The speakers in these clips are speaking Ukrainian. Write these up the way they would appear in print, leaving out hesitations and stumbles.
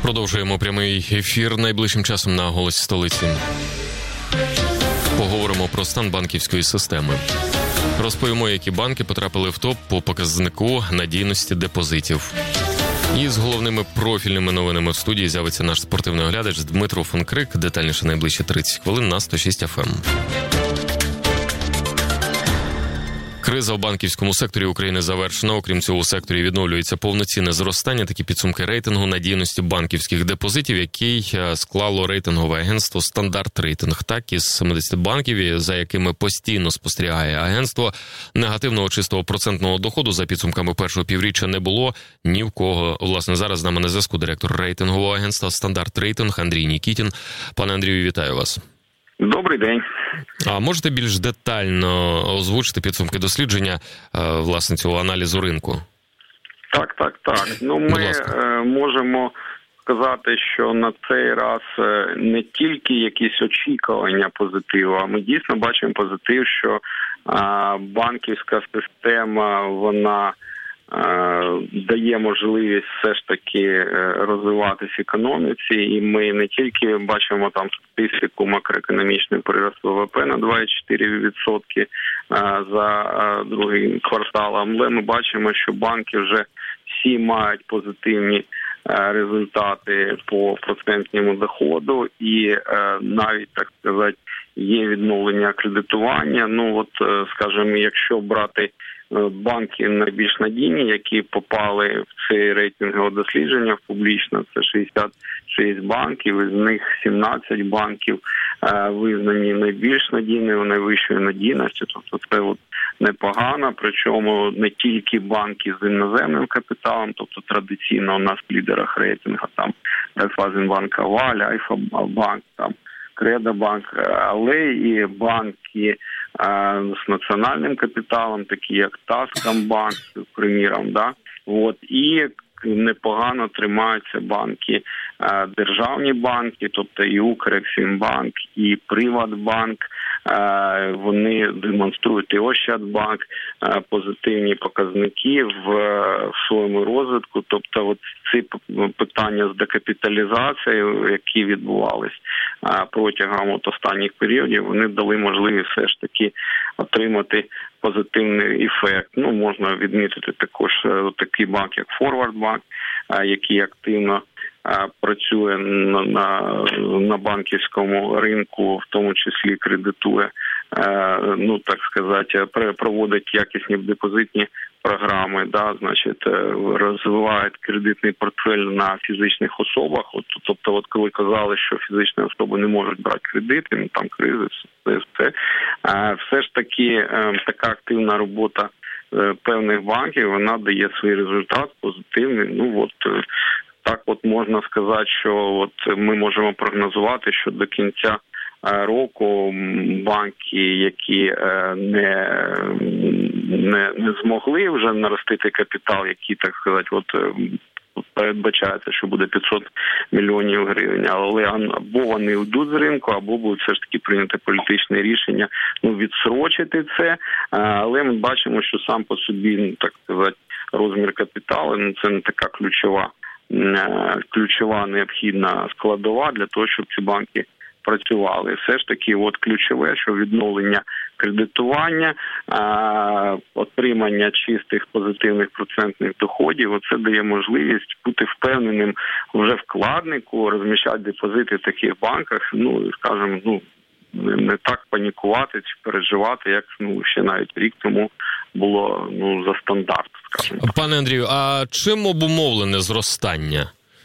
Продовжуємо прямий ефір найближчим часом на «Голосі столиці». Поговоримо про стан банківської системи. Розповімо, які банки потрапили в топ по показнику надійності депозитів. І з головними профільними новинами в студії з'явиться наш спортивний оглядач Дмитро Фонкрик. Детальніше найближчі 30 хвилин на 106 FM. Криза в банківському секторі України завершена. Окрім цього, у секторі відновлюється повноцінне зростання. Такі підсумки рейтингу надійності банківських депозитів, який склало рейтингове агентство «Стандарт Рейтинг». Так, із 70 банків, за якими постійно спостерігає агентство, негативного чистого процентного доходу за підсумками першого півріччя не було ні в кого. Власне, зараз з нами на зв'язку директор рейтингового агентства «Стандарт Рейтинг» Андрій Нікітін. Пане Андрію, вітаю вас. Добрий день. А можете більш детально озвучити підсумки дослідження, власне, цього аналізу ринку? Так. Ми можемо сказати, що на цей раз не тільки якісь очікування позитиву, а ми дійсно бачимо позитив, що банківська система, вона дає можливість все ж таки розвиватись економіці, і ми не тільки бачимо там статистику макроекономічний прирост ВВП на 2,4% за другий квартал, але ми бачимо, що банки вже всі мають позитивні результати по процентному доходу, і навіть, так сказати, є відновлення кредитування. Скажімо, якщо брати банки найбільш надійні, які попали в це рейтингове дослідження публічно, це 66 банків, із них 17 банків визнані найбільш надійними, найвищої надійності, тобто це непогано, причому не тільки банки з іноземним капіталом, тобто традиційно у нас в лідерах рейтингу, там Райфайзенбанк Аваль, Альфа-банк, там Кредобанк, але і банки з національним капіталом, такі як Таскомбанк, приміром, і непогано тримаються банки, державні банки, тобто і Укрексімбанк, і Приватбанк, вони демонструють, і Ощадбанк, позитивні показники в своєму розвитку, тобто ці питання з декапіталізацією, які відбувались протягом останніх періодів, вони дали можливість все ж таки отримати позитивний ефект. Можна відмітити також такий банк, як Форвардбанк, який активно працює на банківському ринку, в тому числі кредитує, проводить якісні депозитні програми, розвивають кредитний портфель на фізичних особах. Тобто, коли казали, що фізичні особи не можуть брати кредити, там кризи, все ж таки така активна робота певних банків, вона дає свій результат позитивний. Так можна сказати, що ми можемо прогнозувати, що до кінця року банки, які не змогли вже наростити капітал, які, так сказати, передбачається, що буде 500 мільйонів гривень, але або вони йдуть з ринку, або будуть все ж таки прийняти політичне рішення відсрочити це, але ми бачимо, що сам по собі, так сказати, розмір капіталу, це не така ключова необхідна складова для того, щоб ці банки працювали. Все ж таки, ключове, що відновлення кредитування, отримання чистих позитивних процентних доходів, це дає можливість бути впевненим вже вкладнику, розміщати депозити в таких банках, не так панікувати чи переживати, як ще навіть рік тому було за стандарт, скажімо. Пане Андрію, а чим обумовлене зростання?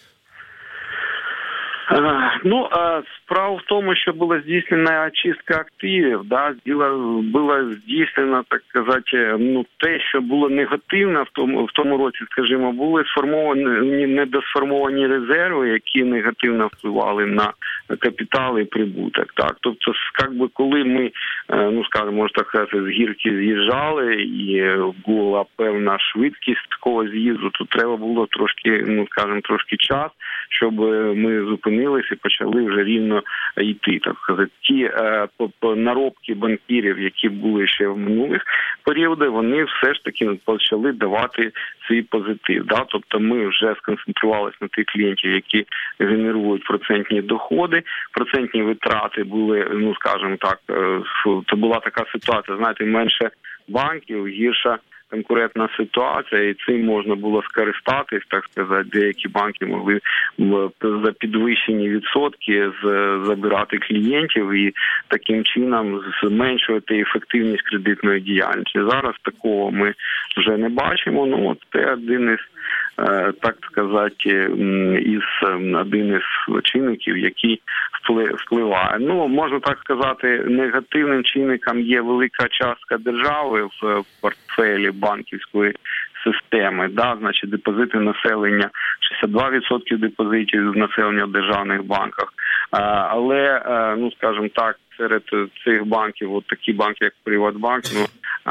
Справа в тому, що була здійснена чистка активів, була здійснена, так сказати, те, що було негативно в тому році, скажімо, були недосформовані резерви, які негативно впливали на капітал і прибуток. Так, тобто, коли ми, можна так сказати, з гірки з'їжджали і була певна швидкість такого з'їзду, то треба було трошки час, щоб ми зупинилися і почали вже рівно йти. Так сказати, ті наробки банкірів, які були ще в минулих періодах, вони все ж таки почали давати свій позитив. Да? Тобто ми вже сконцентрувалися на тих клієнтів, які генерують процентні доходи, процентні витрати були, ну скажімо так, це була така ситуація, знаєте, менше банків, гірша конкурентна ситуація, і цим можна було скористатись, так сказати, деякі банки могли за підвищені відсотки забирати клієнтів і таким чином зменшувати ефективність кредитної діяльності. Зараз такого ми вже не бачимо, ну от це один із, так сказати, один із чинників, який впливає. Ну, можна так сказати, негативним чинником є велика частка держави в портфелі банківської системи, да, значить депозити населення, 62% депозитів населення в державних банках, але, ну, скажімо так, серед цих банків, от такі банки, як Приватбанк, ну,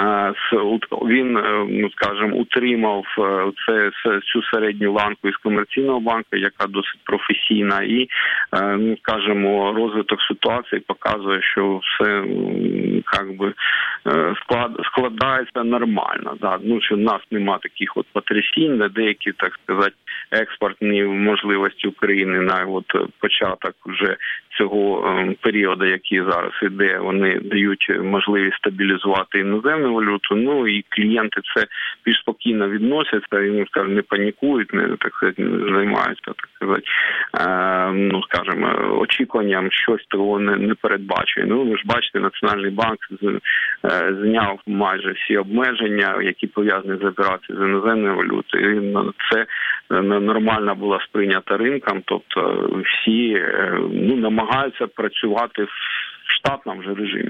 він, ну, скажімо, утримав цю середню ланку із комерційного банку, яка досить професійна, і, ну, скажімо, розвиток ситуації показує, що все, як би, складається нормально. Да? Ну, що в нас нема таких от потрясінь, на деякі, так сказати, експортні можливості України на от початок вже цього періоду, який зараз іде, вони дають можливість стабілізувати іноземну валюту, ну і клієнти це більш спокійно відносяться, і, скажімо, не панікують, не, так сказати, не займаються, так сказати, ну, скажімо, очікуванням щось того не передбачує. Ну, ви ж бачите, Національний банк зняв майже всі обмеження, які пов'язані з операцією з іноземною валютою, і це нормально була сприйнята ринком, тобто всі, ну, намагаються працювати в штатному вже режимі.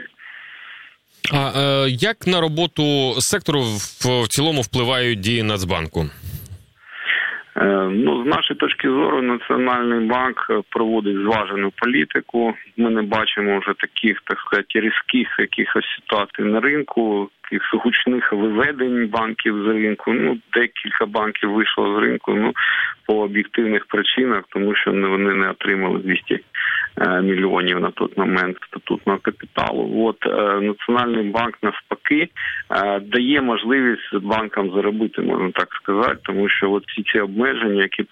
А як на роботу сектору в цілому впливають дії Нацбанку? Ну, з нашої точки зору, Національний банк проводить зважену політику. Ми не бачимо вже таких, так сказати, різких якихось ситуацій на ринку, таких гучних виведень банків з ринку. Ну, декілька банків вийшло з ринку, ну, по об'єктивних причинах, тому що вони не отримали 200 мільйонів на той момент статутного капіталу. От Національний банк навпаки дає можливість банкам заробити, можна так сказати, тому що от всі ці обмеження, які,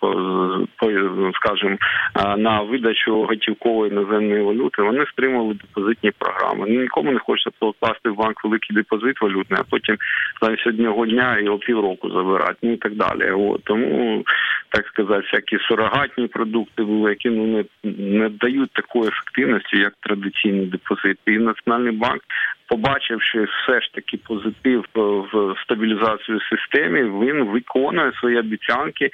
скажімо, на видачу готівкової іноземної валюти, вони стримували депозитні програми. Нікому не хочеться покласти в банк великий депозит валютний, а потім замість одного дня його півроку забирати, ну і так далі. От. Тому, так сказати, всякі сурогатні продукти були, які, ну, не дають такої ефективності, як традиційні депозити. І Національний банк, побачивши все ж таки позитив в стабілізацію системи, він виконує свої обіцянки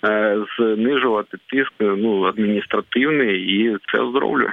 знижувати тиск, ну, адміністративний, і це оздоровлює.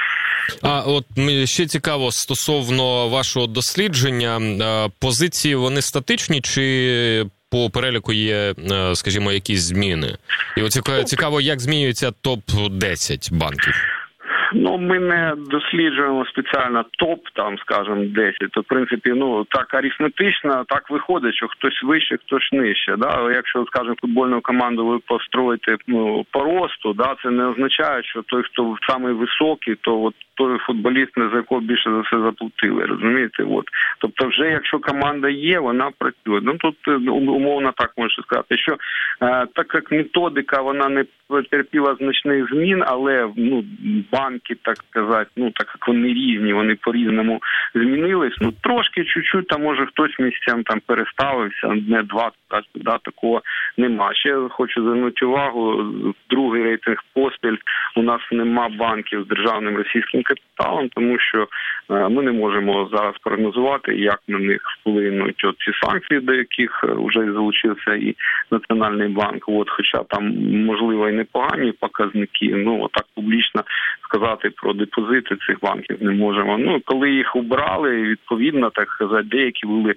А от ще цікаво стосовно вашого дослідження, позиції вони статичні чи по переліку є, скажімо, якісь зміни? І от цікаво, як змінюється топ-10 банків? Ну, ми не досліджуємо спеціально топ, там, скажімо, 10. То, в принципі, ну, так арифметично, так виходить, що хтось вище, хтось нижче. Да? Але якщо, скажімо, футбольну команду ви построїте, ну, по росту, да, це не означає, що той, хто самий високий, то от той футболіст, за якого більше за все заплатили, розумієте? От. Тобто вже, якщо команда є, вона працює. Ну, тут умовно так можна сказати, що так як методика, вона не потерпіла значних змін, але, ну, банки, так сказати, ну, так як вони різні, вони по-різному змінились, ну, трошки, чуть-чуть, там, може, хтось місцем там переставився, не 20, да, такого нема. Ще хочу звернути увагу, другий рейтинг поспіль, у нас нема банків з державним російським капіталом, тому що ми не можемо зараз прогнозувати, як на них вплинуть ці санкції, до яких вже залучився і Національний банк. От, хоча там, можливо, і непогані показники, ну, так публічно сказати про депозити цих банків не можемо. Ну, коли їх убрали, відповідно, так сказати, деякі були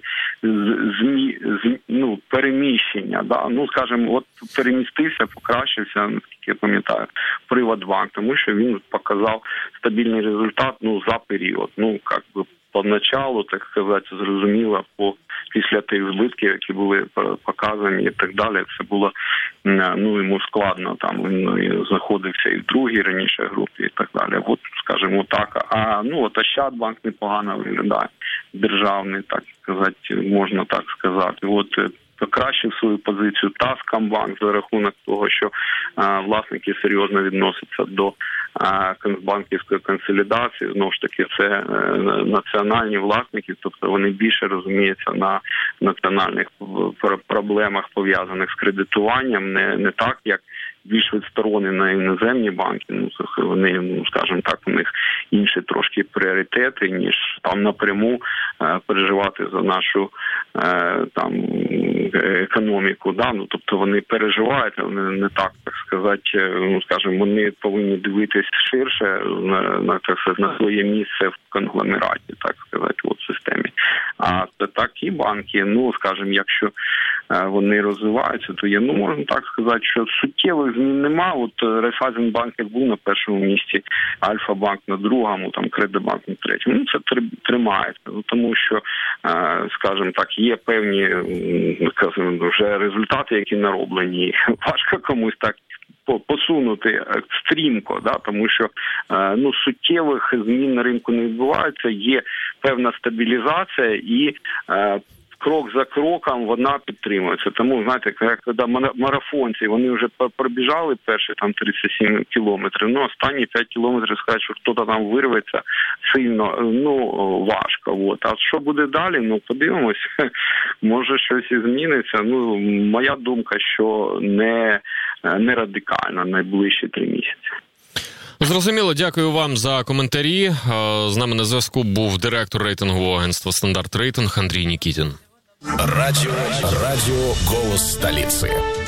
ну, переміщення, да, ну, скажімо, от перемістився, покращився, наскільки я пам'ятаю, Приватбанк, тому що він показав стабільний результат, ну, за період, ну, як би, поначалу, так сказати, зрозуміла після тих збитків, які були показані і так далі. Це було, йому складно, там він знаходився і в другій раніше групі і так далі. От, скажімо так. От Ощадбанк непогано виглядає, державний, так сказати, можна так сказати. От покращив свою позицію Таскомбанк за рахунок того, що власники серйозно відносяться до банківської консолідації. Знову ж таки, це національні власники, тобто вони більше розуміються на національних проблемах, пов'язаних з кредитуванням, не так, як більш відсторонені іноземні банки, вони, скажімо так, у них інші трошки пріоритети, ніж там напряму переживати за нашу економіку, да, тобто вони переживають, вони не так сказати, скажімо, вони повинні дивитись ширше на своє місце в конгломераті, так сказати, в системі. А це такі банки, скажімо, якщо вони розвиваються, то є, можна так сказати, що суттєвих змін нема. От Райфайзенбанк був на першому місці, Альфа-банк на другому, там Кредитбанк на третьому. Це тримається, тому що, скажімо так, є певні, скажімо, вже результати, які нароблені. Важко комусь так посунути стрімко, да, тому що суттєвих змін на ринку не відбувається, є певна стабілізація і крок за кроком вона підтримується. Тому, знаєте, коли марафонці, вони вже пробіжали перші 37 кілометрів, останні 5 кілометрів сказати, що хтось там вирветься сильно, важко. От. А що буде далі? Подивимось. Може щось і зміниться. Моя думка, що не радикально найближчі 3 місяці. Зрозуміло, дякую вам за коментарі. З нами на зв'язку був директор рейтингового агентства «Стандарт Рейтинг» Андрій Нікітін. Радио «Голос столицы».